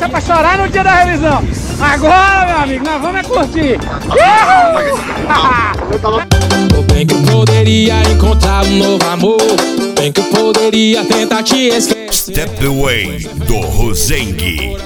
é pra chorar no dia da revisão. Agora, meu amigo, nós vamos curtir. Bem que eu poderia encontrar um novo amor, bem que eu poderia tentar te esquecer. Step Away do Rosengue.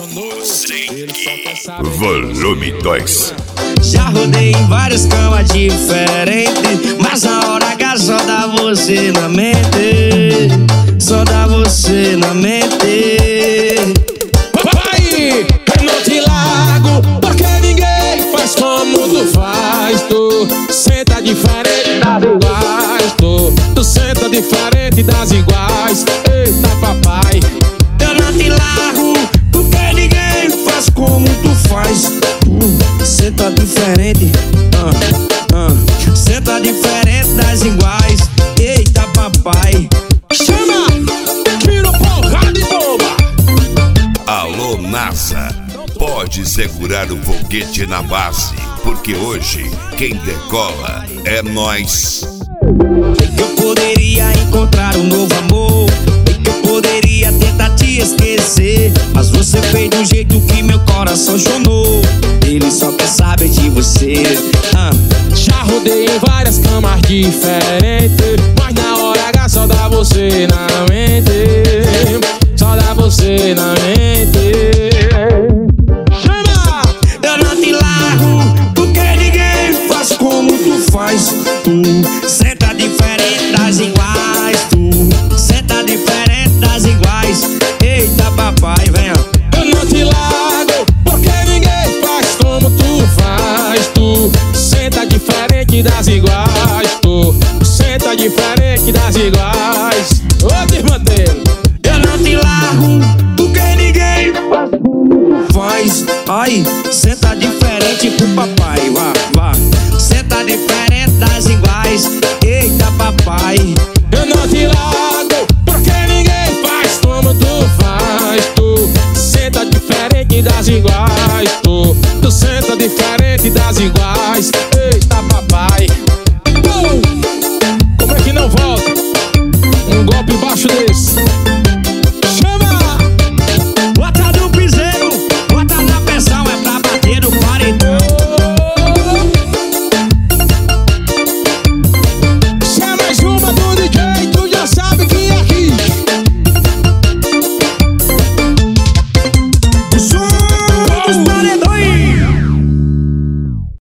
Volume 2. Já rodei em várias camas diferentes, mas na hora H só dá você na mente. Só dá você na mente. Papai, eu não te largo, porque ninguém faz como tu faz. Tu senta diferente das iguais. Tu senta diferente das iguais. Eita papai, Eu não te largo, porque ninguém faz como tu faz. Tu senta diferente, senta diferente das iguais. Eita papai, chama, tira porrada e bomba. Alô NASA, pode segurar o foguete na base, porque hoje quem decola é nós. eu poderia encontrar um novo amor, eu poderia tentar te esquecer, mas você fez de um jeito que meu coração chonou. Ele só quer saber de você. Já rodei em várias camas diferentes, mas na hora H só dá você na mente. Só dá você na mente. Chama! Eu não te largo, porque ninguém faz como tu faz. Tu senta diferente das iguais. Tu senta diferente das iguais. Eita papai, venha. Eu não te largo, porque ninguém faz como tu faz. Tu senta diferente das iguais. Tu senta diferente das iguais. Ô desmanteiro, Eu não te largo, porque ninguém faz como tu faz. Ai, senta diferente pro papai, vá. Senta diferente das iguais. Eita papai, eu não te largo, porque ninguém faz como tu faz. Tu senta diferente das iguais. Tu senta diferente